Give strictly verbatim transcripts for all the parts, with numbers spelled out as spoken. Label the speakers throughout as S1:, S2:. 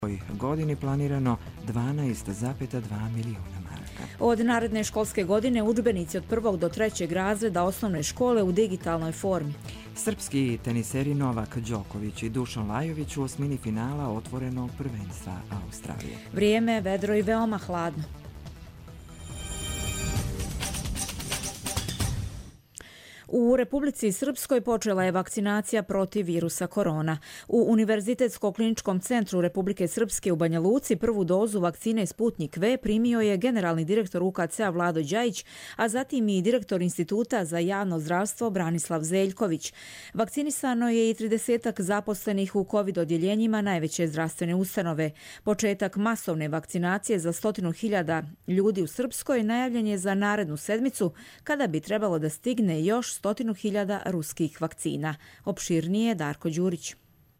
S1: ovoj godini planirano dvanaest zarez dva miliona maraka.
S2: Od naredne školske godine udžbenici od prvog do trećeg razreda osnovne škole u digitalnoj formi.
S1: Srpski teniseri Novak Đoković i Dušan Lajović u osmini finala otvorenog prvenstva Australije.
S2: Vrijeme, vedro i veoma hladno. U Republici Srpskoj počela je vakcinacija protiv virusa korona. U Univerzitetsko-kliničkom centru Republike Srpske u Banja Luci prvu dozu vakcine Sputnik V primio je generalni direktor U K C-a Vlado Đajić, a zatim i direktor Instituta za javno zdravstvo Branislav Zeljković. Vakcinisano je i tridesetak zaposlenih u COVID odjeljenjima najveće zdravstvene ustanove. Početak masovne vakcinacije za stotinu hiljada ljudi u Srpskoj najavljen je za narednu sedmicu, kada bi trebalo da stigne još stotinu hiljada ruskih vakcina. Opširnije Darko Đurić.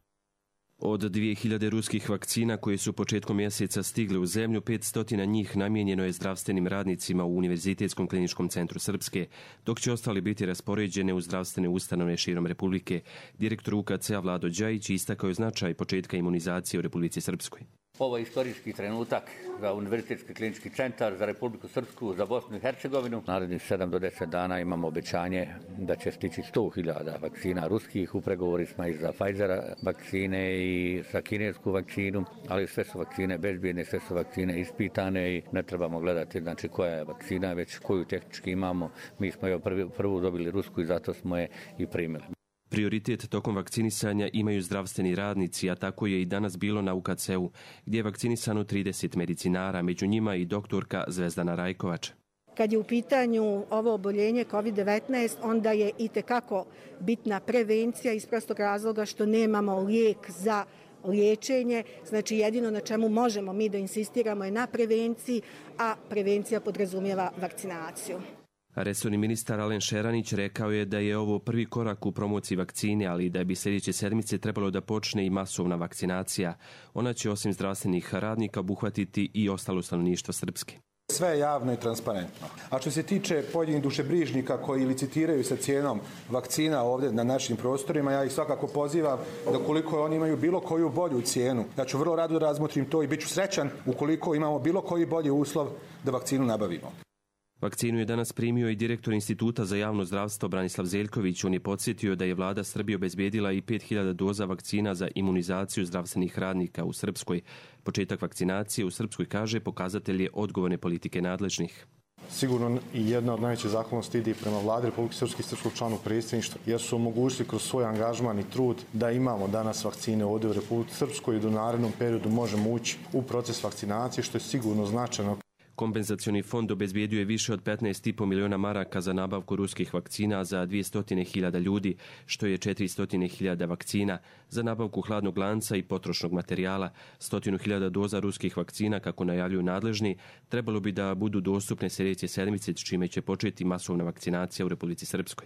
S3: Od dvije hiljade ruskih vakcina koje su početkom mjeseca stigle u zemlju, petsto njih namijenjeno je zdravstvenim radnicima u Univerzitetskom kliničkom centru Srpske, dok će ostali biti raspoređene u zdravstvene ustanove širom Republike. Direktor U K C-a Vlado Đajić istakao je značaj početka imunizacije u Republici Srpskoj.
S4: Ovo je istorijski trenutak za Univerzitetski klinički centar, za Republiku Srpsku, za Bosnu i Hercegovinu. Narednih sedam do deset dana imamo obećanje da će stići sto hiljada vakcina ruskih. U pregovori smo i za Pfizera vakcine i za kinesku vakcinu, ali sve su vakcine bezbjedne, sve su vakcine ispitane i ne trebamo gledati znači koja je vakcina, već koju tehnički imamo. Mi smo je prvi, prvu dobili rusku i zato smo je i primili.
S3: Prioritet tokom vakcinisanja imaju zdravstveni radnici, a tako je i danas bilo na U K C-u, gdje je vakcinisano trideset medicinara, među njima i doktorka Zvezdana Rajkovač.
S5: Kad je u pitanju ovo oboljenje COVID devetnaest, onda je itekako bitna prevencija iz prostog razloga što nemamo lijek za liječenje. Znači jedino na čemu možemo mi da insistiramo je na prevenciji, a prevencija podrazumijeva vakcinaciju.
S3: Resorni ministar Alen Šeranić rekao je da je ovo prvi korak u promociji vakcine, ali da bi sljedeće sedmice trebalo da počne i masovna vakcinacija. Ona će osim zdravstvenih radnika obuhvatiti i ostalo stanovništvo Srpske.
S6: Sve je javno i transparentno. A što se tiče pojedinih dušebrižnika koji licitiraju sa cijenom vakcina ovdje na našim prostorima, ja ih svakako pozivam da ukoliko oni imaju bilo koju bolju cijenu, ja ću vrlo rado razmotrim to i bit ću srećan ukoliko imamo bilo koji bolji uslov da vakcinu nabavimo.
S3: Vakcinu je danas primio i direktor Instituta za javno zdravstvo Branislav Zeljković. On je podsjetio da je vlada Srbije obezbedila i pet hiljada doza vakcina za imunizaciju zdravstvenih radnika u Srpskoj. Početak vakcinacije u Srpskoj, kaže, pokazatelj je odgovorne politike nadležnih.
S7: Sigurno i jedna od najvećih zahvalnosti ide prema vladi Republike Srpske i srpskog članu predsjedništva, jer su omogućili kroz svoj angažman i trud da imamo danas vakcine ovdje u Republike Srpskoj i do narednom periodu možemo ući u proces vakcinacije, što je sigurno značajno.
S3: Kompenzacioni fond obezbijedio je više od petnaest zarez pet miliona maraka za nabavku ruskih vakcina za dvjesto hiljada ljudi, što je četiristo hiljada vakcina, za nabavku hladnog lanca i potrošnog materijala. sto hiljada doza ruskih vakcina, kako najavljuju nadležni, trebalo bi da budu dostupne sljedeće sedmice, čime će početi masovna vakcinacija u Republici Srpskoj.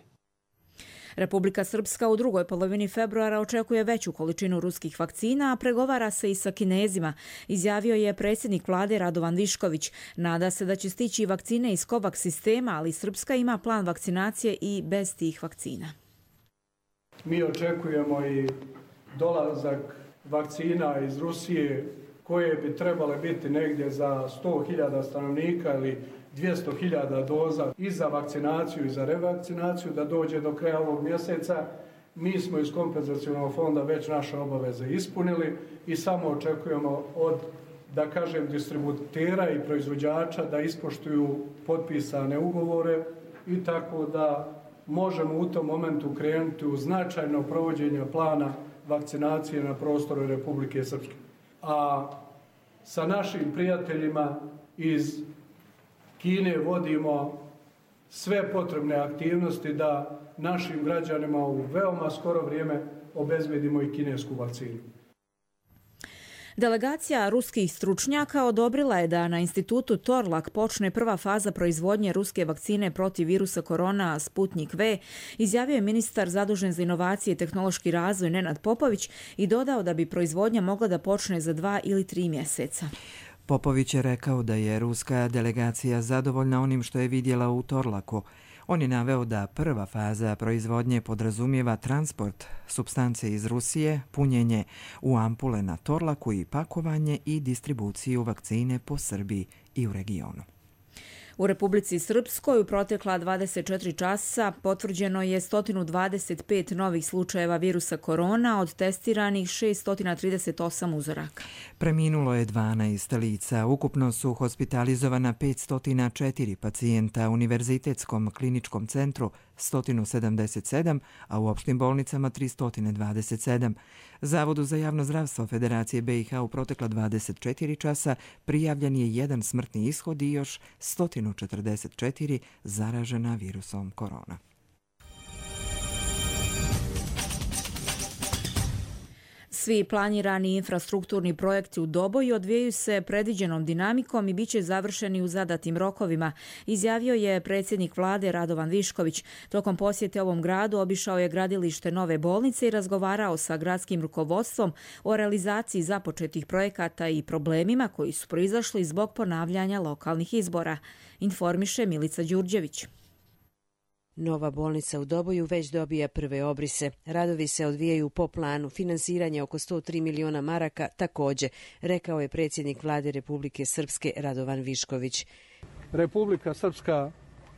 S2: Republika Srpska u drugoj polovini februara očekuje veću količinu ruskih vakcina, a pregovara se i sa Kinezima, izjavio je predsjednik vlade Radovan Višković. Nada se da će stići i vakcine iz COVAX sistema, ali Srpska ima plan vakcinacije i bez tih vakcina.
S8: Mi očekujemo i dolazak vakcina iz Rusije koje bi trebale biti negdje za sto hiljada stanovnika ili dvjesto hiljada doza i za vakcinaciju i za revakcinaciju da dođe do kraja ovog mjeseca. Mi smo iz kompenzacionog fonda već naše obaveze ispunili i samo očekujemo od, da kažem, distributera i proizvođača da ispoštuju potpisane ugovore i tako da možemo u tom momentu krenuti u značajno provođenje plana vakcinacije na prostoru Republike Srpske. A sa našim prijateljima iz Kine vodimo sve potrebne aktivnosti da našim građanima u veoma skoro vrijeme obezbedimo i kinesku vakcinu.
S2: Delegacija ruskih stručnjaka odobrila je da na institutu Torlak počne prva faza proizvodnje ruske vakcine protiv virusa korona Sputnik V, izjavio je ministar zadužen za inovacije i tehnološki razvoj Nenad Popović i dodao da bi proizvodnja mogla da počne za dva ili tri mjeseca.
S1: Popović je rekao da je ruska delegacija zadovoljna onim što je vidjela u Torlaku. On je naveo da prva faza proizvodnje podrazumijeva transport supstance iz Rusije, punjenje u ampule na Torlaku i pakovanje i distribuciju vakcine po Srbiji i u regionu.
S2: U Republici Srpskoj u protekla dvadeset četiri časa potvrđeno je sto dvadeset pet novih slučajeva virusa korona od testiranih šessto trideset osam uzoraka.
S1: Preminulo je dvanaest lica. Ukupno su hospitalizovana petsto četiri pacijenta u Univerzitetskom kliničkom centru sto sedamdeset sedam, a u opštim bolnicama tristo dvadeset sedam. Zavodu za javno zdravstvo Federacije B i H u protekla dvadeset četiri časa prijavljen je jedan smrtni ishod i još sto četrdeset četiri zaražena virusom korona.
S2: Svi planirani infrastrukturni projekti u Doboju odvijaju se predviđenom dinamikom i bit će završeni u zadatim rokovima, izjavio je predsjednik vlade Radovan Višković. Tokom posjete ovom gradu obišao je gradilište nove bolnice i razgovarao sa gradskim rukovodstvom o realizaciji započetih projekata i problemima koji su proizašli zbog ponavljanja lokalnih izbora, informiše Milica Đurđević.
S9: Nova bolnica u Doboju već dobija prve obrise. Radovi se odvijaju po planu, finansiranje oko sto tri miliona maraka također, rekao je predsjednik vlade Republike Srpske Radovan Višković.
S8: Republika Srpska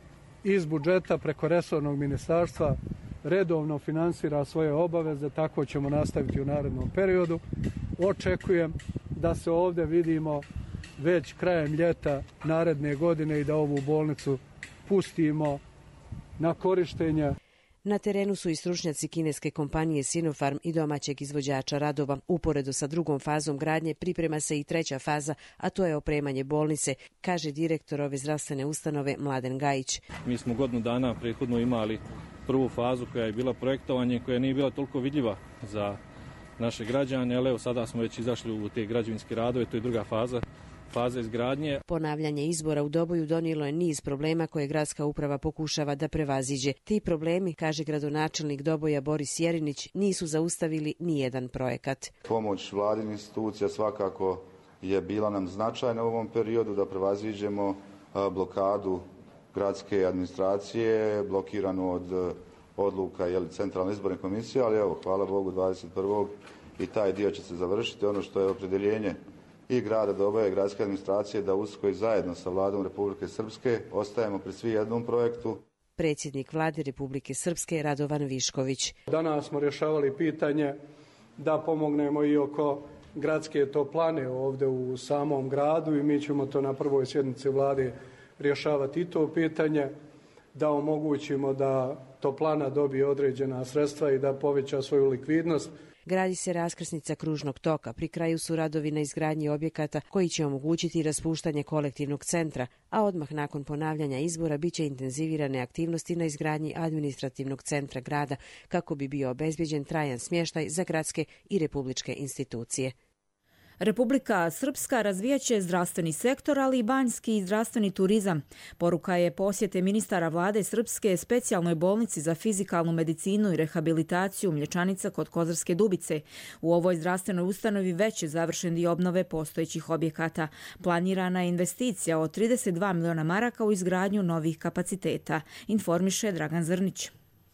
S8: iz budžeta preko resornog ministarstva redovno finansira svoje obaveze, tako ćemo nastaviti u narednom periodu. Očekujem da se ovdje vidimo već krajem ljeta naredne godine i da ovu bolnicu pustimo na korištenje.
S9: Na terenu su i stručnjaci kineske kompanije Sinopharm i domaćeg izvođača radova. Uporedo sa drugom fazom gradnje priprema se i treća faza, a to je opremanje bolnice, kaže direktor ove zdravstvene ustanove Mladen Gajić.
S10: Mi smo godinu dana prethodno imali prvu fazu koja je bila projektovanje, koja nije bila toliko vidljiva za naše građane, ali evo sada smo već izašli u te građevinske radove, to je druga faza. faze izgradnje.
S9: Ponavljanje izbora u Doboju donijelo je niz problema koje gradska uprava pokušava da prevaziđe. Ti problemi, kaže gradonačelnik Doboja Boris Jerinić, nisu zaustavili ni jedan projekat.
S11: Pomoć vladinih institucija svakako je bila nam značajna u ovom periodu da prevaziđemo blokadu gradske administracije, blokiranu od odluka jeli, Centralne izborne komisije, ali evo, hvala Bogu, dvadeset prvog i taj dio će se završiti. Ono što je opredjeljenje i grada Doboja i gradske administracije da usko i zajedno sa vladom Republike Srpske ostajemo pri svi jednom projektu.
S9: Predsjednik vlade Republike Srpske Radovan Višković.
S8: Danas smo rješavali pitanje da pomognemo i oko gradske toplane ovdje u samom gradu i mi ćemo to na prvoj sjednici vlade rješavati i to pitanje, da omogućimo da toplana dobije određena sredstva i da poveća svoju likvidnost.
S9: Gradi se raskrsnica kružnog toka. Pri kraju su radovi na izgradnji objekata koji će omogućiti raspuštanje kolektivnog centra, a odmah nakon ponavljanja izbora biće intenzivirane aktivnosti na izgradnji administrativnog centra grada kako bi bio obezbjeđen trajan smještaj za gradske i republičke institucije.
S2: Republika Srpska razvijaće zdravstveni sektor, ali i banjski i zdravstveni turizam. Poruka je posjete ministara vlade Srpske specijalnoj bolnici za fizikalnu medicinu i rehabilitaciju Mlječanica kod Kozarske Dubice. U ovoj zdravstvenoj ustanovi već je završen dio obnove postojećih objekata. Planirana je investicija od trideset dva miliona maraka u izgradnju novih kapaciteta, informiše Dragan Zrnić.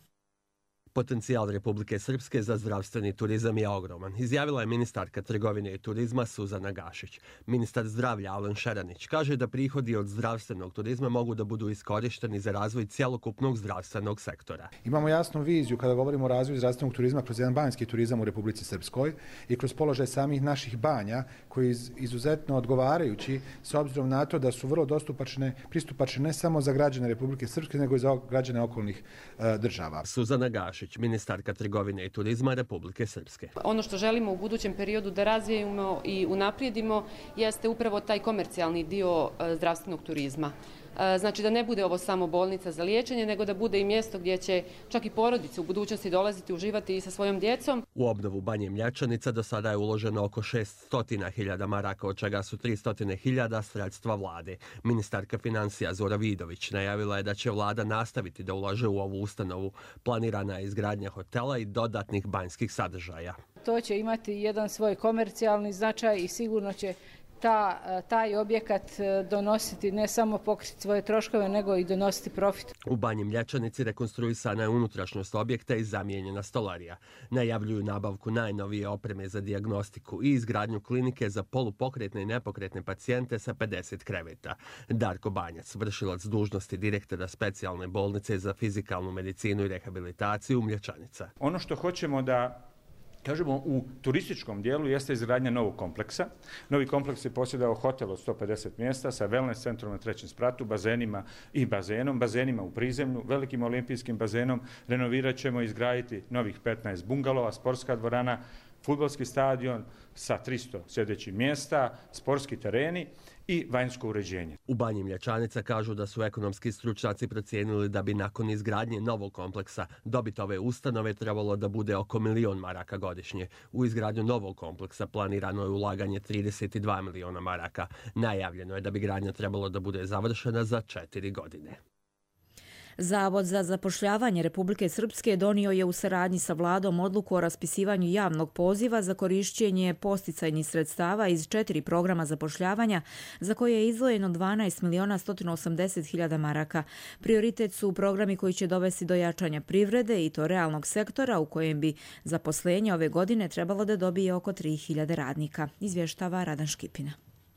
S3: Potencijal Republike Srpske za zdravstveni turizam je ogroman, izjavila je ministarka trgovine i turizma Suzana Gašić. Ministar zdravlja Alen Šeranić kaže da prihodi od zdravstvenog turizma mogu da budu iskorišteni za razvoj cjelokupnog zdravstvenog sektora.
S6: Imamo jasnu viziju kada govorimo o razvoju zdravstvenog turizma kroz jedan banjski turizam u Republici Srpskoj i kroz položaj samih naših banja koji je izuzetno odgovarajući s obzirom na to da su vrlo dostupačne, pristupačne ne samo za građane Republike Srpske nego i za građane okolnih uh, država.
S3: Suzana Gašić, ministarka trgovine i turizma Republike Srpske.
S12: Ono što želimo u budućem periodu da razvijemo i unaprijedimo jeste upravo taj komercijalni dio zdravstvenog turizma. Znači da ne bude ovo samo bolnica za liječenje, nego da bude i mjesto gdje će čak i porodice u budućnosti dolaziti, uživati i sa svojom djecom.
S3: U obnovu Banje Mljačanica do sada je uloženo oko šesto hiljada maraka, od čega su tristo hiljada sredstva vlade. Ministarka financija Zora Vidović najavila je da će vlada nastaviti da ulaže u ovu ustanovu. Planirana je izgradnja hotela i dodatnih banjskih sadržaja.
S13: To će imati jedan svoj komercijalni značaj i sigurno će ta, taj objekat donositi, ne samo pokriti svoje troškove, nego i donositi profit.
S14: U Banji Mlječanici rekonstruisana je unutrašnjost objekta i zamijenjena stolarija. Najavljuju nabavku najnovije opreme za dijagnostiku i izgradnju klinike za polupokretne i nepokretne pacijente sa pedeset kreveta. Darko Banjac, vršilac dužnosti direktora specijalne bolnice za fizikalnu medicinu i rehabilitaciju Mlječanica.
S15: Ono što hoćemo da kažemo u turističkom dijelu jeste izgradnja novog kompleksa. Novi kompleks je posjedao hotel od sto pedeset mjesta sa wellness centrom na trećem spratu, bazenima i bazenom, bazenima u prizemlju, velikim olimpijskim bazenom. Renovirat ćemo i izgraditi novih petnaest bungalova, sportska dvorana, fudbalski stadion sa tristo sjedećih mjesta, sportski tereni i vanjsko uređenje.
S14: U Banji Mlječanica kažu da su ekonomski stručnjaci procijenili da bi nakon izgradnje novog kompleksa dobit ove ustanove trebalo da bude oko milion maraka godišnje. U izgradnju novog kompleksa planirano je ulaganje trideset dva miliona maraka. Najavljeno je da bi gradnja trebalo da bude završena za četiri godine.
S2: Zavod za zapošljavanje Republike Srpske donio je u saradnji sa vladom odluku o raspisivanju javnog poziva za korišćenje posticajnih sredstava iz četiri programa zapošljavanja za koje je izdvojeno dvanaest miliona sto osamdeset hiljada maraka. Prioritet su programi koji će dovesti do jačanja privrede i to realnog sektora u kojem bi zaposlenje ove godine trebalo da dobije oko tri hiljade radnika, izvještava Radan Škipina.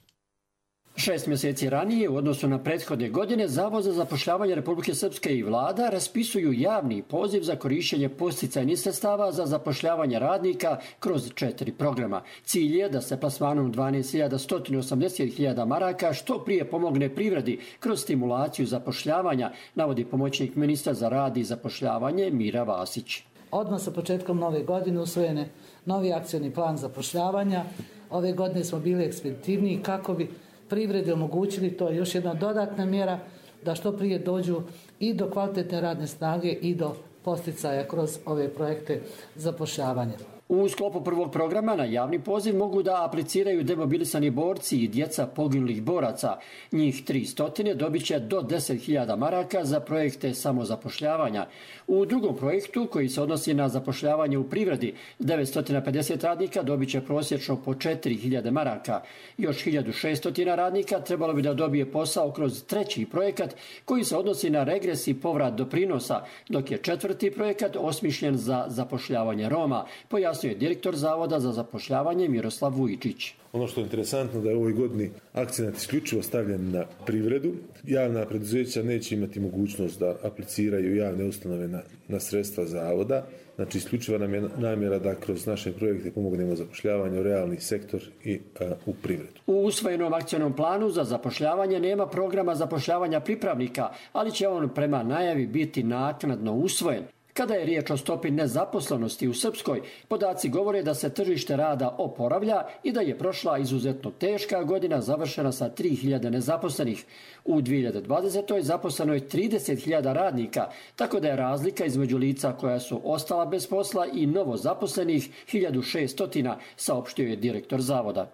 S16: Šest mjeseci ranije, u odnosu na prethodne godine, Zavod za zapošljavanje Republike Srpske i vlada raspisuju javni poziv za korišćenje posticajnih sredstava za zapošljavanje radnika kroz četiri programa. Cilj je da se plasmanom dvanaest miliona sto osamdeset hiljada maraka što prije pomogne privredi kroz stimulaciju zapošljavanja, navodi pomoćnik ministra za rad i zapošljavanje Mira Vasić.
S17: Odmah sa početkom nove godine usvojen je novi akcioni plan zapošljavanja. Ove godine smo bili ekspeditivniji kako bi privredi omogućili, to je još jedna dodatna mjera, da što prije dođu i do kvalitetne radne snage i do posticaja kroz ove projekte zapošljavanja.
S16: U sklopu prvog programa na javni poziv mogu da apliciraju demobilisani borci i djeca poginulih boraca. Njih tristo dobit će do deset hiljada maraka za projekte samozapošljavanja. U drugom projektu, koji se odnosi na zapošljavanje u privredi, devetsto pedeset radnika dobit će prosječno po četiri hiljade maraka. Još hiljadu šesto radnika trebalo bi da dobije posao kroz treći projekat koji se odnosi na regres i povrat doprinosa, dok je četvrti projekat osmišljen za zapošljavanje Roma, pojasnio je direktor Zavoda za zapošljavanje Miroslav Vujčić.
S18: Ono što je interesantno da je u ovoj godini akcenat isključivo stavljen na privredu. Javna preduzeća neće imati mogućnost da apliciraju javne ustanove na, na sredstva zavoda. Znači, isključiva nam je namjera da kroz naše projekte pomognemo zapošljavanju realni sektor i a, u privredu.
S16: U usvojenom akcionom planu za zapošljavanje nema programa zapošljavanja pripravnika, ali će on prema najavi biti naknadno usvojen. Kada je riječ o stopi nezaposlenosti u Srpskoj, podaci govore da se tržište rada oporavlja i da je prošla izuzetno teška godina završena sa tri hiljade nezaposlenih. U dvije hiljade dvadesetoj zaposleno je trideset hiljada radnika, tako da je razlika između lica koja su ostala bez posla i novo zaposlenih hiljadu šesto, saopštio je direktor Zavoda.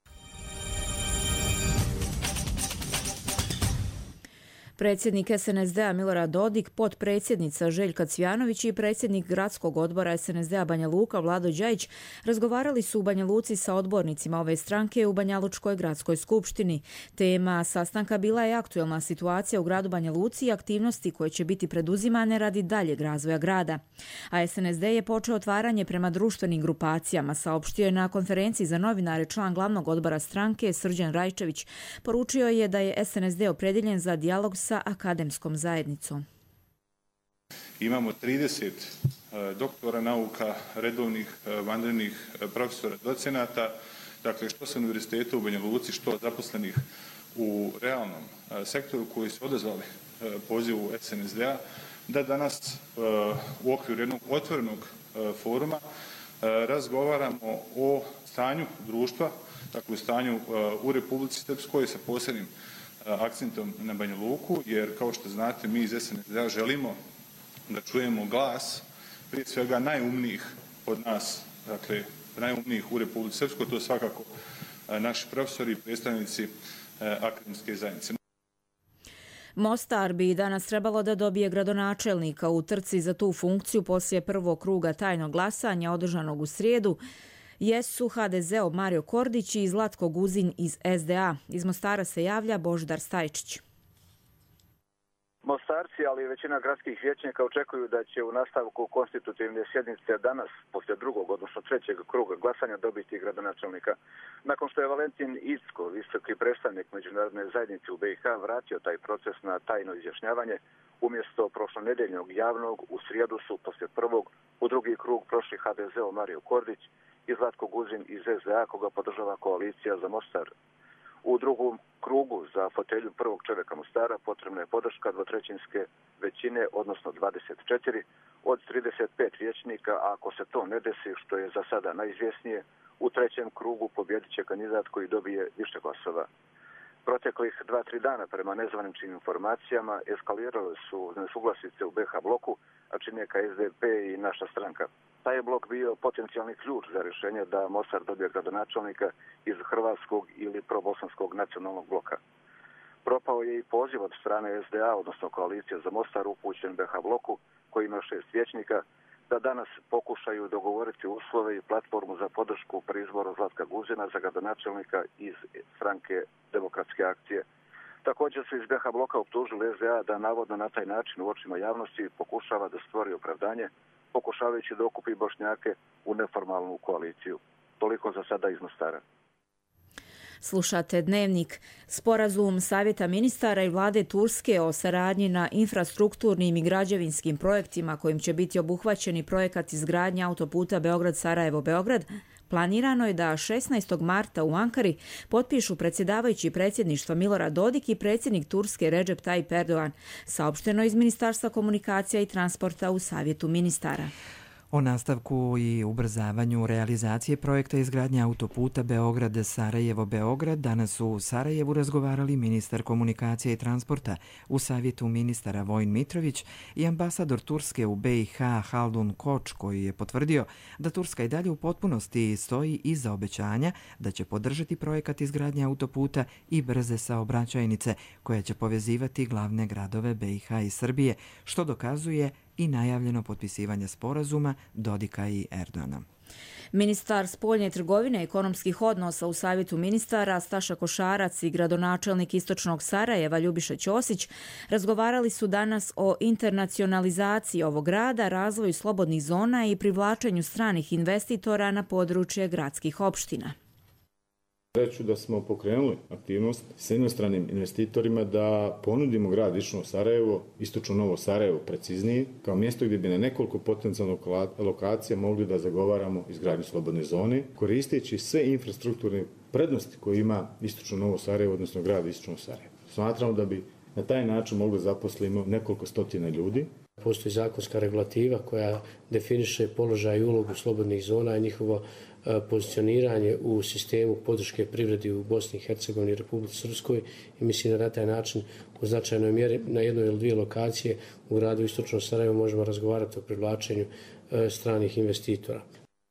S2: Predsjednik S N S D-a Milorad Dodik, potpredsjednica Željka Cvjanović i predsjednik gradskog odbora S N S D-a Banja Luka Vlado Đajić razgovarali su u Banja Luci sa odbornicima ove stranke u Banjalučkoj gradskoj skupštini. Tema sastanka bila je aktuelna situacija u gradu Banja Luci i aktivnosti koje će biti preduzimane radi daljeg razvoja grada. A S N S D je počeo otvaranje prema društvenim grupacijama, saopštio je na konferenciji za novinare član glavnog odbora stranke Srđan Rajčević. Poručio je da je S N S D opredjeljen za dijalog sa akademskom zajednicom.
S19: Imamo trideset doktora nauka, redovnih, vanrednih profesora, docenata, dakle što sa univerziteta u Banja Luci, što zaposlenih u realnom sektoru koji su odazvali pozivu S N S D-a, da danas u okviru jednog otvorenog foruma razgovaramo o stanju društva, dakle u stanju u Republici Srpskoj sa posebnim akcentom na Banja Luku, jer kao što znate mi iz S N S D-a želimo da čujemo glas prije svega najumnijih od nas, dakle najumnijih u Republici Srpskoj, to svakako naši profesori i predstavnici akademske zajednice.
S2: Mostar bi danas trebalo da dobije gradonačelnika u trci za tu funkciju poslije prvog kruga tajnog glasanja održanog u srijedu. jesu ha de zeov Mario Kordić i Zlatko Guzin iz es de a. Iz Mostara se javlja Božidar Stajčić.
S20: Mostarci, ali i većina gradskih vijećnika očekuju da će u nastavku konstitutivne sjednice danas, poslije drugog, odnosno trećeg kruga glasanja, dobiti gradonačelnika. Nakon što je Valentin Incko, visoki predstavnik međunarodne zajednice u be i ha, vratio taj proces na tajno izjašnjavanje, umjesto prošlonedeljnog javnog, u srijedu su poslije prvog u drugi krug prošli ha de zeov Mario Kordić i Zlatko Guzin iz es de a, koga podržava koalicija za Mostar. U drugom krugu za fotelju prvog čovjeka Mostara potrebna je podrška dvotrećinske većine, odnosno dvadeset četiri od trideset pet vijećnika, a ako se to ne desi, što je za sada najizvjesnije, u trećem krugu pobjedit će kandidat koji dobije više glasova. Proteklih dva, tri dana prema nezvaničnim informacijama eskalirale su nesuglasice u be ha bloku, a čine ka es de pe i naša stranka. Taj je blok bio potencijalni ključ za rješenje da Mostar dobije gradonačelnika iz hrvatskog ili probosanskog nacionalnog bloka. Propao je i poziv od strane es de a, odnosno koalicije za Mostar, upućen be ha bloku, koji ima šest vijećnika, da danas pokušaju dogovoriti uslove i platformu za podršku pri izboru Zlatka Guzina za gradonačelnika iz stranke Demokratske akcije. Također su iz be ha bloka optužili es de a da navodno na taj način u očima javnosti pokušava da stvori opravdanje, pokušavajući da okupi Bošnjake u neformalnu koaliciju. Toliko za sada iz Mostara.
S2: Slušate Dnevnik. Sporazum Savjeta ministara i vlade Turske o saradnji na infrastrukturnim i građevinskim projektima kojim će biti obuhvaćeni projekat izgradnje autoputa Beograd-Sarajevo-Beograd planirano je da šesnaestog marta u Ankari potpišu predsjedavajući predsjedništva Milorad Dodik i predsjednik Turske Recep Tayyip Erdogan, saopšteno iz Ministarstva komunikacija i transporta u Savjetu ministara.
S1: O nastavku i ubrzavanju realizacije projekta izgradnje autoputa Beograd-Sarajevo-Beograd danas su u Sarajevu razgovarali ministar komunikacije i transporta u Savjetu ministara Vojin Mitrović i ambasador Turske u be i ha Haldun Koč, koji je potvrdio da Turska i dalje u potpunosti stoji iza obećanja da će podržati projekat izgradnje autoputa i brze saobraćajnice koja će povezivati glavne gradove be i ha i Srbije, što dokazuje i najavljeno potpisivanje sporazuma Dodika i Erdogana.
S2: Ministar spoljne trgovine i ekonomskih odnosa u Savjetu ministara Staša Košarac i gradonačelnik istočnog Sarajeva Ljubiša Ćosić razgovarali su danas o internacionalizaciji ovog grada, razvoju slobodnih zona i privlačenju stranih investitora na područje gradskih opština.
S21: Reću da smo pokrenuli aktivnost s inostranim investitorima da ponudimo grad Istočno Sarajevo, istočno Novo Sarajevo preciznije, kao mjesto gdje bi na nekoliko potencijalnih lokacija mogli da zagovaramo izgradnju slobodne zone, koristeći sve infrastrukturne prednosti koje ima istočno Novo Sarajevo, odnosno grad Istočno Sarajevo. Smatramo da bi na taj način mogli zaposliti nekoliko stotina ljudi.
S22: Postoji zakonska regulativa koja definiše položaj i ulogu slobodnih zona i njihovo pozicioniranje u sistemu podrške privredi u Bosni i Hercegovini i Republici Srpskoj i mislim da na taj način u značajnoj mjeri na jednoj ili dvije lokacije u gradu Istočno Sarajevo možemo razgovarati o privlačenju stranih investitora.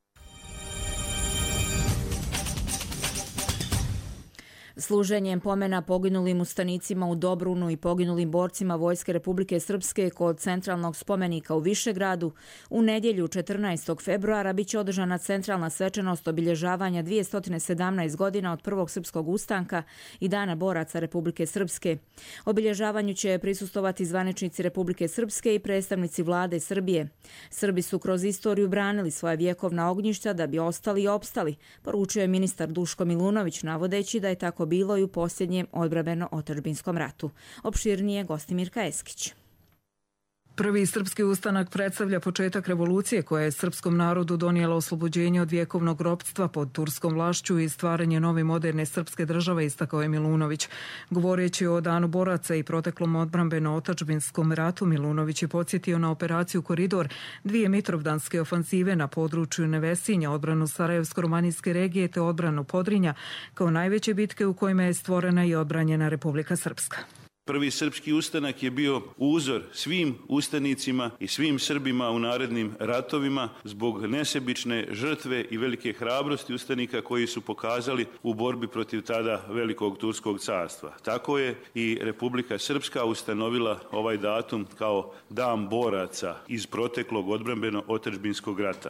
S2: Služenjem pomena poginulim ustanicima u Dobrunu i poginulim borcima Vojske Republike Srpske kod centralnog spomenika u Višegradu u nedjelju četrnaestog februara biće održana centralna svečanost obilježavanja dvjesto sedamnaest godina od prvog srpskog ustanka i Dana boraca Republike Srpske. Obilježavanju će prisustovati zvaničnici Republike Srpske i predstavnici vlade Srbije. Srbi su kroz istoriju branili svoja vjekovna ognjišta da bi ostali i opstali, poručio je ministar Duško Milunović, navodeći da je tako bilo i u posljednjem odbrambeno-otadžbinskom ratu. Opširnije Gostimirka Eskić.
S23: Prvi srpski ustanak predstavlja početak revolucije koja je srpskom narodu donijela oslobođenje od vjekovnog ropstva pod turskom vlašću i stvaranje nove moderne srpske države, istakao je Milunović. Govoreći o Danu boraca i proteklom odbrambeno-otadžbinskom ratu, Milunović je podsjetio na operaciju Koridor, dvije mitrovdanske ofanzive na području Nevesinja, odbranu Sarajevsko-romanijske regije te odbranu Podrinja, kao najveće bitke u kojima je stvorena i odbranjena Republika Srpska.
S24: Prvi srpski ustanak je bio uzor svim ustanicima i svim Srbima u narednim ratovima zbog nesebične žrtve i velike hrabrosti ustanika koji su pokazali u borbi protiv tada velikog turskog carstva. Tako je i Republika Srpska ustanovila ovaj datum kao Dan boraca iz proteklog odbrambeno-otadžbinskog rata.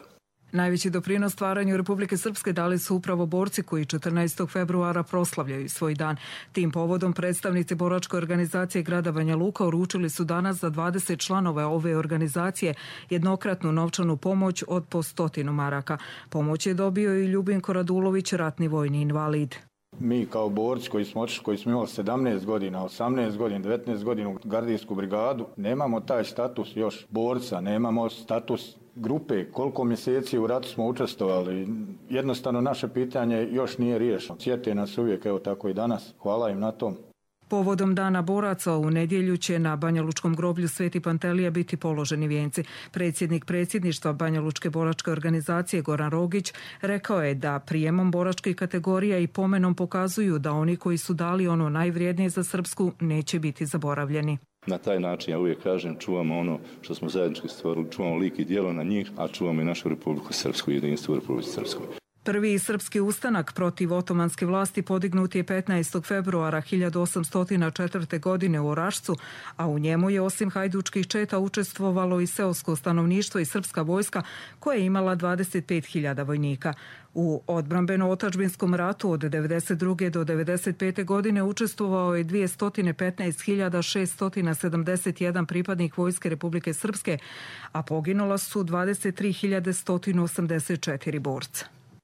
S23: Najveći doprinos stvaranju Republike Srpske dali su upravo borci koji četrnaestog februara proslavljaju svoj dan. Tim povodom predstavnici boračke organizacije grada Banja Luka uručili su danas za dvadeset članova ove organizacije jednokratnu novčanu pomoć od po stotinu maraka. Pomoć je dobio i Ljubinko Radulović, ratni vojni invalid.
S4: Mi kao borci koji smo otišli, koji smo imali sedamnaest godina, osamnaest godina, devetnaest godina u gardijsku brigadu, nemamo taj status još borca, nemamo status grupe, koliko mjeseci u ratu smo učestvovali. Jednostavno naše pitanje još nije riješeno. Sjete nas uvijek, evo tako i danas. Hvala im na tom.
S23: Povodom Dana boraca u nedjelju će na Banjalučkom groblju Sveti Pantelija biti položeni vijenci. Predsjednik predsjedništva Banjalučke boračke organizacije Goran Rogić rekao je da prijemom boračkih kategorija i pomenom pokazuju da oni koji su dali ono najvrijednije za Srpsku neće biti zaboravljeni.
S5: Na taj način, ja uvijek kažem, čuvamo ono što smo zajednički stvorili, čuvamo lik i djelo na njih, a čuvamo i našu Republiku Srpsku i jedinstvo u Republici Srpskoj.
S23: Prvi srpski ustanak protiv otomanske vlasti podignut je petnaestog februara hiljadu osamsto četvrte. godine u Orašcu, a u njemu je osim hajdučkih četa učestvovalo i seosko stanovništvo i srpska vojska koja je imala dvadeset pet hiljada vojnika. U odbrambeno-otadžbinskom ratu od devedeset druge do devedeset pete. godine učestvovao je dvjesto petnaest hiljada šesto sedamdeset jedan pripadnik Vojske Republike Srpske, a poginula su dvadeset tri hiljade sto osamdeset četiri borca.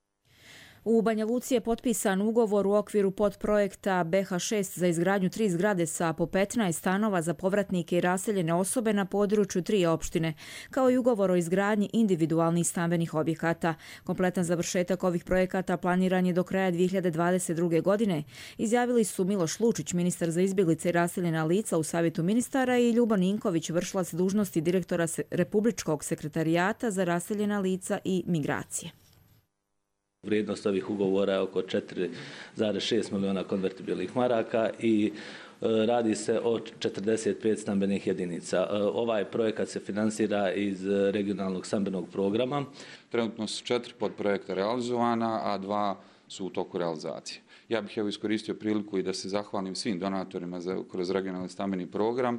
S2: U Banja Luci je potpisan ugovor u okviru podprojekta B H šest za izgradnju tri zgrade sa po petnaest stanova za povratnike i raseljene osobe na području tri opštine, kao i ugovor o izgradnji individualnih stambenih objekata. Kompletan završetak ovih projekata planiran je do kraja dvije hiljade dvadeset druge. godine, izjavili su Miloš Lučić, ministar za izbjeglice i raseljena lica u Savjetu ministara, i Ljubo Ninković, vršilac dužnosti direktora Republičkog sekretarijata za raseljena lica i migracije.
S7: Vrijednost ovih ugovora je oko četiri zarez šest miliona konvertibilnih maraka i radi se o četrdeset pet stambenih jedinica. Ovaj projekat se finansira iz regionalnog stambenog programa.
S10: Trenutno su četiri podprojekta realizovana, a dva su u toku realizacije. Ja bih evo iskoristio priliku i da se zahvalim svim donatorima za, kroz regionalni stambeni program.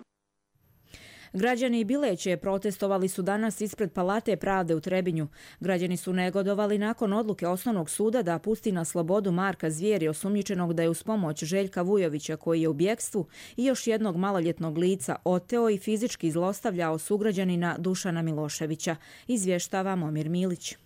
S2: Građani Bileće protestovali su danas ispred Palate pravde u Trebinju. Građani su negodovali nakon odluke Osnovnog suda da pusti na slobodu Marka Zvijeri, osumnjičenog da je uz pomoć Željka Vujovića, koji je u bjekstvu, i još jednog maloljetnog lica oteo i fizički zlostavljao sugrađanina Dušana Miloševića, izvještava Momir Milić.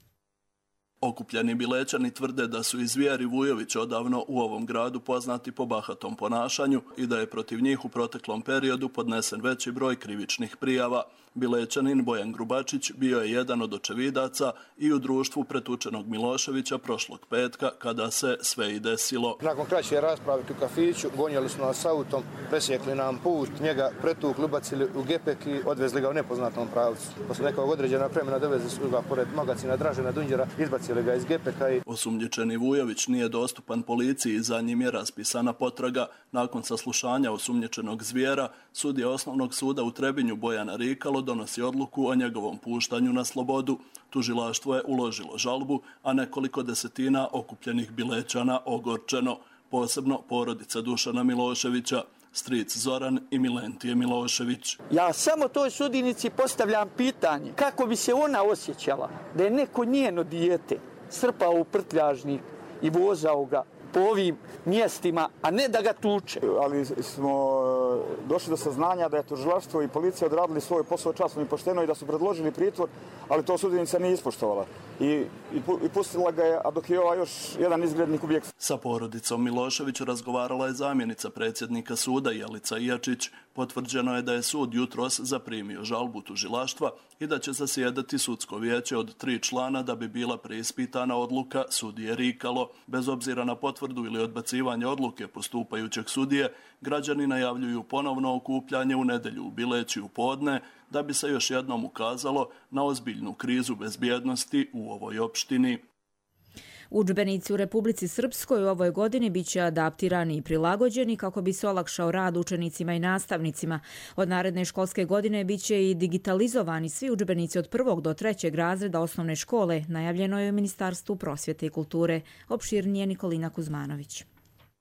S25: Okupljeni Bilećani tvrde da su i Zvijeri Vujović odavno u ovom gradu poznati po bahatom ponašanju i da je protiv njih u proteklom periodu podnesen veći broj krivičnih prijava. Bilećanin Bojan Grubačić bio je jedan od očevidaca i u društvu pretučenog Miloševića prošlog petka kada se sve i desilo.
S26: Nakon kraće rasprave u kafiću gonjali su nas autom, presjekli nam put, njega pretukli, ubacili u gepek i odvezli ga u nepoznatom pravcu. Posle nekog određenog vremena dovezli su ga pored magacina Dražena Dunđera, izbacili ga iz gepeka. I...
S25: Osumnjičeni Vujović nije dostupan policiji i za njim je raspisana potraga. Nakon saslušanja osumnjičenog Zvijera, sudija Osnovnog suda u Trebinju Bojana Rikalo donosi odluku o njegovom puštanju na slobodu. Tužilaštvo je uložilo žalbu, a nekoliko desetina okupljenih Bilećana ogorčeno, posebno porodica Dušana Miloševića, stric Zoran i Milentije Milošević.
S27: Ja samo toj sudinici postavljam pitanje kako bi se ona osjećala da je neko njeno dijete strpao u prtljažnik i vozao ga po ovim mjestima, a ne da ga tuče.
S28: Ali smo došli do saznanja da je tužilaštvo i policija odradili svoj posao časno i pošteno i da su predložili pritvor, ali to sudjenica nije ispoštovala. I, i, i pustila ga je, a dok je ovaj još jedan izgrednik ubijek.
S25: Sa porodicom Milošević razgovarala je zamjenica predsjednika suda Jelica Ijačić. Potvrđeno je da je sud jutros zaprimio žalbu tužilaštva i da će zasjedati sudsko vijeće od tri člana da bi bila preispitana odluka sudije Rikalo. Bez obzira na potvrdu ili odbacivanje odluke postupajućeg sudije, građani najavljuju ponovno okupljanje u nedjelju u Bileći u podne da bi se još jednom ukazalo na ozbiljnu krizu bezbjednosti u ovoj opštini.
S2: Udžbenici u Republici Srpskoj u ovoj godini bit će adaptirani i prilagođeni kako bi se olakšao rad učenicima i nastavnicima. Od naredne školske godine bit će i digitalizovani svi udžbenici od prvog do trećeg razreda osnovne škole, najavljeno je u Ministarstvu prosvjete i kulture. Opširnije Nikolina Kuzmanović.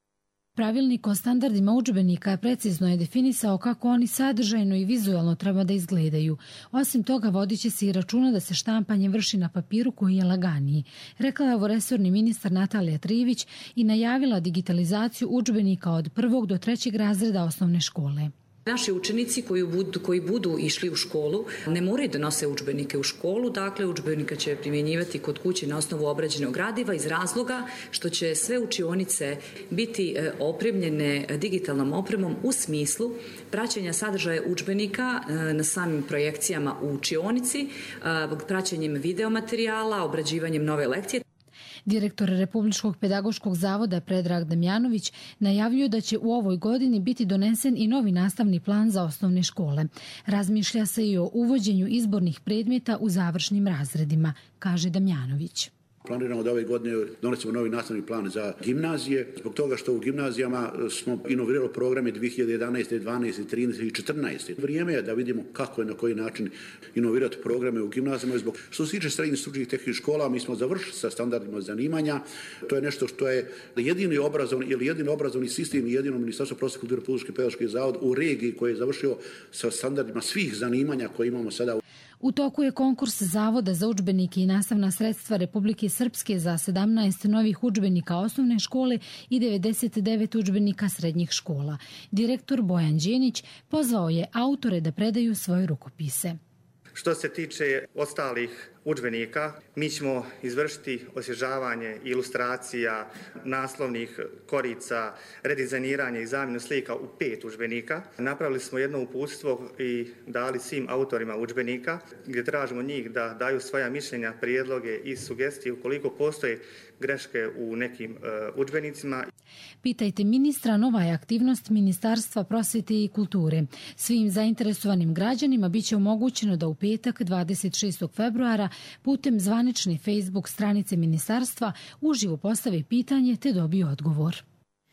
S3: Pravilnik o standardima udžbenika precizno je definisao kako oni sadržajno i vizualno treba da izgledaju. Osim toga, vodit će se i računa da se štampanje vrši na papiru koji je laganiji. Rekla je ovo resorni ministar Natalija Trivić i najavila digitalizaciju udžbenika od prvog do trećeg razreda osnovne škole.
S6: Naši učenici koji budu, koji budu išli u školu ne moraju da nose udžbenike u školu, dakle udžbenike će primjenjivati kod kuće na osnovu obrađenog gradiva iz razloga što će sve učionice biti opremljene digitalnom opremom u smislu praćenja sadržaja udžbenika na samim projekcijama u učionici, praćenjem videomaterijala, obrađivanjem nove lekcije.
S3: Direktor Republičkog pedagoškog zavoda Predrag Damjanović najavljuje da će u ovoj godini biti donesen i novi nastavni plan za osnovne škole. Razmišlja se i o uvođenju izbornih predmeta u završnim razredima, kaže Damjanović.
S8: Planiramo da ove godine donesemo novi nastavni plan za gimnazije, zbog toga što u gimnazijama smo inovirali programe dvije hiljade jedanaeste, dvanaeste, trinaeste i četrnaeste. Vrijeme je da vidimo kako i na koji način inovirati programe u gimnazijama. Zbog što se tiče srednjih stručnih tehničkih škola, mi smo završili sa standardima zanimanja. To je nešto što je jedini obrazovni ili jedini obrazovni sistem i jedino Ministarstvo prosvete, kulture, Republički pedagoški zavod u regiji koji je završio sa standardima svih zanimanja koje imamo sada.
S3: U toku je konkurs Zavoda za udžbenike i nastavna sredstva Republike Srpske za sedamnaest novih udžbenika osnovne škole i devedeset devet udžbenika srednjih škola. Direktor Bojan Đenić pozvao je autore da predaju svoje rukopise.
S9: Što se tiče ostalih udžbenika, mi ćemo izvršiti osvježavanje ilustracija, naslovnih korica, redizajniranje i zamjenu slika u pet udžbenika. Napravili smo jedno uputstvo i dali svim autorima udžbenika gdje tražimo njih da daju svoja mišljenja, prijedloge i sugestije ukoliko postoje greške u nekim uh, udžbenicima.
S3: Pitajte ministra, nova je aktivnost Ministarstva prosvete i kulture. Svim zainteresovanim građanima biće omogućeno da u petak dvadeset šestog februara putem zvanične Facebook stranice ministarstva uživo postave pitanje te dobiju odgovor.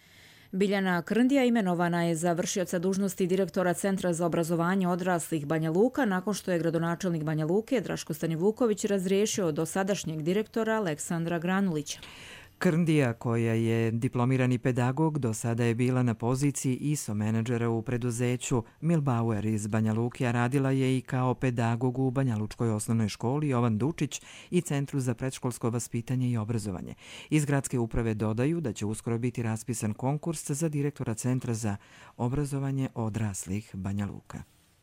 S2: Biljana Krndija imenovana je za vršioca dužnosti direktora Centra za obrazovanje odraslih Banja Luka nakon što je gradonačelnik Banja Luke Draško Stanivuković razriješio dosadašnjeg direktora Aleksandra Granulića.
S1: Krndija, koja je diplomirani pedagog, do sada je bila na poziciji I S O menadžera u preduzeću Milbauer iz Banja Luke, a radila je i kao pedagog u Banja Lučkoj osnovnoj školi Jovan Dučić i Centru za predškolsko vaspitanje i obrazovanje. Iz gradske uprave dodaju da će uskoro biti raspisan konkurs za direktora Centra za obrazovanje odraslih Banja Luka.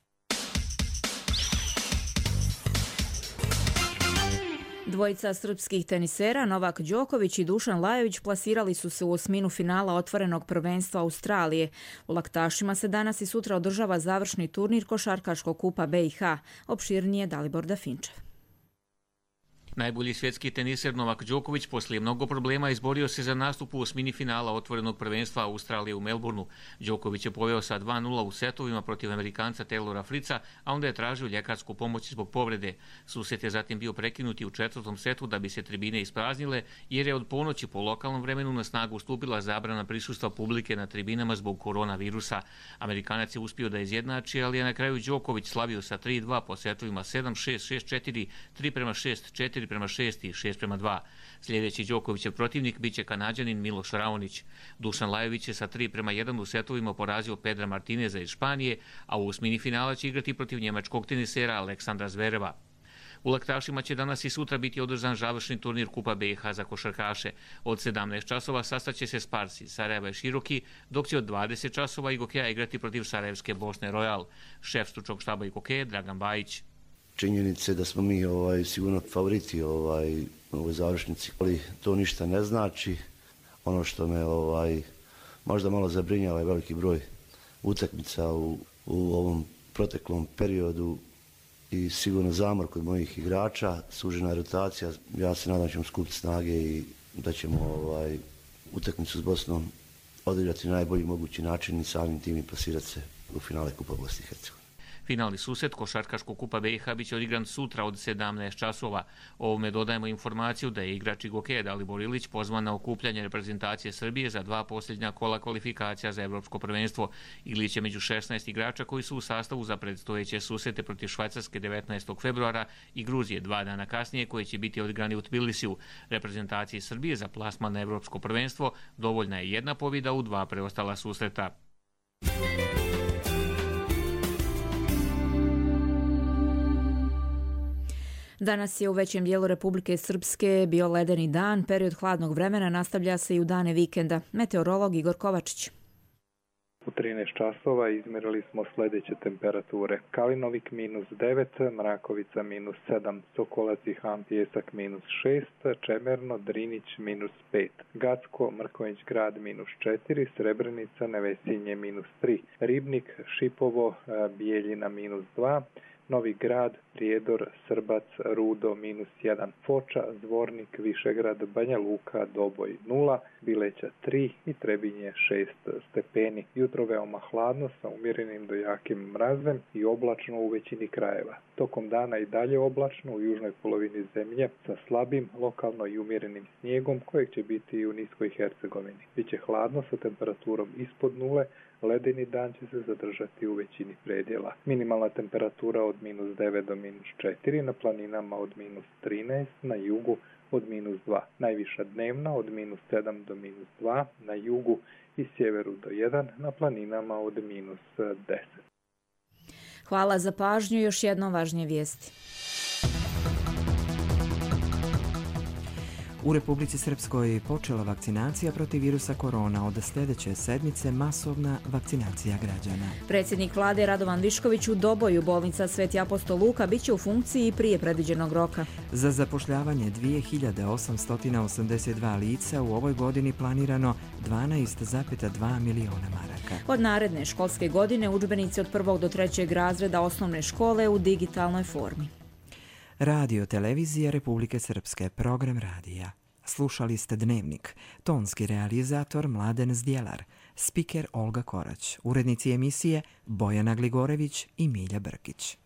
S2: Dvojica srpskih tenisera Novak Đoković i Dušan Lajović plasirali su se u osminu finala otvorenog prvenstva Australije. U Laktašima se danas i sutra održava završni turnir košarkaškog kupa B i H. Opširnije Dalibor Dafinčev.
S11: Najbolji svjetski teniser Novak Đoković poslije mnogo problema izborio se za nastup u osmini finala otvorenog prvenstva Australije u Melbourneu. Đoković je poveo sa dva nula u setovima protiv Amerikanca Taylora Fritza, a onda je tražio ljekarsku pomoć zbog povrede. Susret je zatim bio prekinuti u četvrtom setu da bi se tribine ispraznile, jer je od ponoći po lokalnom vremenu na snagu stupila zabrana prisustva publike na tribinama zbog koronavirusa. Amerikanac je uspio da izjednači, ali je na kraju Đoković slavio sa tri dva po setovima sedam šest, šest četiri, tri prema šest, četiri prema šest i šest prema dva. Sljedeći Đokovićev protivnik biće Kanađanin Miloš Raonić. Dušan Lajović je sa tri prema jedan u setovima porazio Pedra Martineza iz Španije, a u osmini finala će igrati protiv njemačkog tenisera Aleksandra Zvereva. U Laktašima će danas i sutra biti održan završni turnir Kupa B i H za košarkaše. Od sedamnaest časova sastaće se Sparsi, Sarajeva i Široki, dok će od dvadeset časova Igokeja igrati protiv Sarajevske Bosne Royal. Šef stručnog štaba Igokeje Dragan Bajić.
S12: Činjenice da smo mi ovaj, sigurno favoriti ovaj, u ovoj završnici, ali to ništa ne znači. Ono što me ovaj, možda malo zabrinjava je veliki broj utakmica u, u ovom proteklom periodu i sigurno zamor kod mojih igrača, sužena rotacija. Ja se nadam da ćemo skupiti snage i da ćemo ovaj, utakmicu s Bosnom odigrati na najbolji mogući način i samim tim i plasirati se u finale Kupa Bosne i Hercegovine.
S11: Finalni susret košarkaškog kupa B i H biće odigran sutra od sedamnaest časova. Ovome dodajemo informaciju da je igrač Igokeja Dalibor Ilić pozvan na okupljanje reprezentacije Srbije za dva posljednja kola kvalifikacija za evropsko prvenstvo. Ilić je među šesnaest igrača koji su u sastavu za predstojeće susrete protiv Švajcarske devetnaestog februara i Gruzije dva dana kasnije, koji će biti odigrani u Tbilisiju. Reprezentaciji Srbije za plasman na evropsko prvenstvo dovoljna je jedna pobjeda u dva preostala susreta.
S2: Danas je u većem dijelu Republike Srpske bio ledeni dan. Period hladnog vremena nastavlja se i u dane vikenda. Meteorolog Igor Kovačić.
S13: U trinaest časova izmjerili smo sljedeće temperature. Kalinovik minus devet, Mrakovica minus sedam, Sokolac i Han Pjesak minus šest, Čemerno, Drinić minus pet, Gacko, Mrkonjić grad minus četiri, Srebrenica, Nevesinje minus tri, Ribnik, Šipovo, Bijeljina minus dva, Novi Grad, Prijedor, Srbac, Rudo, minus jedan, Foča, Zvornik, Višegrad, Banja Luka, Doboj nula, Bileća tri i Trebinje šest stepeni. Jutro veoma hladno sa umjerenim do jakim mrazem i oblačno u većini krajeva. Tokom dana i dalje oblačno u južnoj polovini zemlje sa slabim, lokalno i umjerenim snijegom kojeg će biti i u Niskoj Hercegovini. Biće hladno sa temperaturom ispod nule, ledeni dan će se zadržati u većini predjela. Minimalna temperatura od minus devet do minus četiri, na planinama od minus trinaest, na jugu od minus dva. Najviša dnevna od minus sedam do minus dva, na jugu i sjeveru do jedan, na planinama od minus deset.
S2: Hvala za pažnju. Još jednom važnije vijesti.
S1: U Republici Srpskoj počela vakcinacija protiv virusa korona. Od sljedeće sedmice masovna vakcinacija građana.
S2: Predsjednik vlade Radovan Višković u Doboju bolnica Sveti apostol Luka biće u funkciji prije predviđenog roka.
S1: Za zapošljavanje dvije hiljade osamsto osamdeset dva lica u ovoj godini planirano dvanaest zarez dva miliona maraka.
S2: Od naredne školske godine udžbenici od prvog do trećeg razreda osnovne škole u digitalnoj formi.
S1: Radio Televizija Republike Srpske, program radija. Slušali ste Dnevnik, tonski realizator Mladen Zdjelar, spiker Olga Korać, urednici emisije Bojana Gligorević i Milja Brkić.